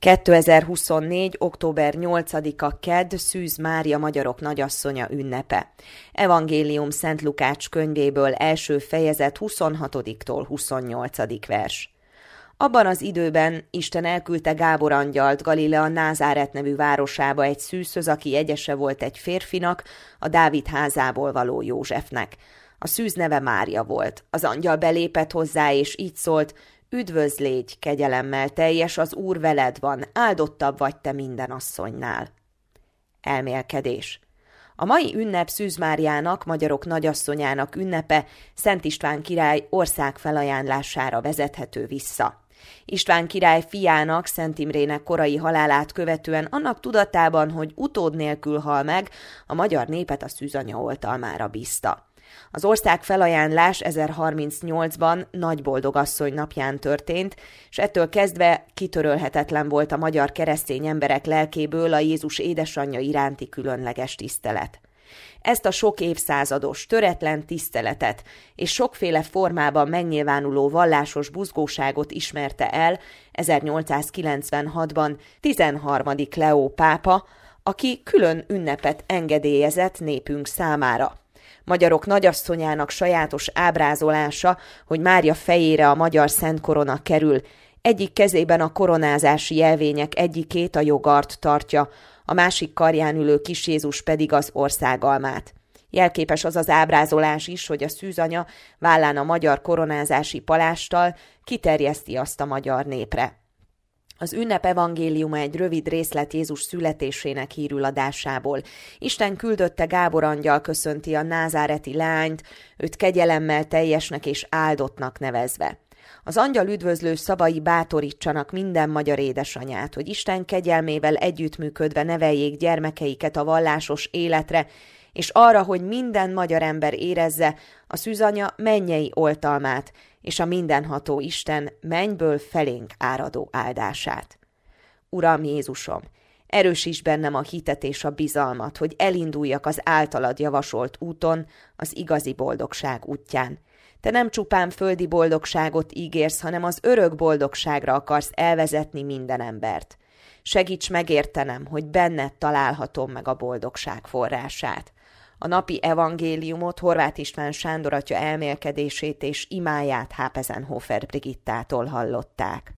2024. október 8-a kedd, Szűz Mária magyarok nagyasszonya ünnepe. Evangélium Szent Lukács könyvéből első fejezet 26-tól 28. vers. Abban az időben Isten elküldte Gábor angyalt Galilea Názáret nevű városába egy szűzhöz, aki jegyese volt egy férfinak, a Dávid házából való Józsefnek. A szűz neve Mária volt. Az angyal belépett hozzá, és így szólt: Üdvözl légy, kegyelemmel teljes, az Úr veled van, áldottabb vagy te minden asszonynál. Elmélkedés. A mai ünnep Szűz Máriának, magyarok nagyasszonyának ünnepe Szent István király ország felajánlására vezethető vissza. István király fiának, Szent Imrének korai halálát követően annak tudatában, hogy utód nélkül hal meg, a magyar népet a szűzanya oltalmára bízta. Az ország felajánlás 1038-ban Nagyboldogasszony napján történt, és ettől kezdve kitörölhetetlen volt a magyar keresztény emberek lelkéből a Jézus édesanyja iránti különleges tisztelet. Ezt a sok évszázados, töretlen tiszteletet és sokféle formában megnyilvánuló vallásos buzgóságot ismerte el 1896-ban 13. Leó pápa, aki külön ünnepet engedélyezett népünk számára. Magyarok nagyasszonyának sajátos ábrázolása, hogy Mária fejére a magyar szent korona kerül, egyik kezében a koronázási jelvények egyikét, a jogart tartja, a másik karján ülő kis Jézus pedig az országalmát. Jelképes az az ábrázolás is, hogy a szűzanya vállán a magyar koronázási palásttal kiterjeszti azt a magyar népre. Az ünnep evangéliuma egy rövid részlet Jézus születésének hírüladásából. Isten küldötte Gábor angyal köszönti a názáreti leányt, őt kegyelemmel teljesnek és áldottnak nevezve. Az angyal üdvözlő szavai bátorítsanak minden magyar édesanyát, hogy Isten kegyelmével együttműködve neveljék gyermekeiket a vallásos életre, és arra, hogy minden magyar ember érezze a szűzanya mennyei oltalmát, és a mindenható Isten mennyből felénk áradó áldását. Uram Jézusom, erősíts bennem a hitet és a bizalmat, hogy elinduljak az általad javasolt úton, az igazi boldogság útján. Te nem csupán földi boldogságot ígérsz, hanem az örök boldogságra akarsz elvezetni minden embert. Segíts megértenem, hogy benned találhatom meg a boldogság forrását. A napi evangéliumot Horváth István Sándor atya elmélkedését és imáját Hápezenhofer Brigittától hallották.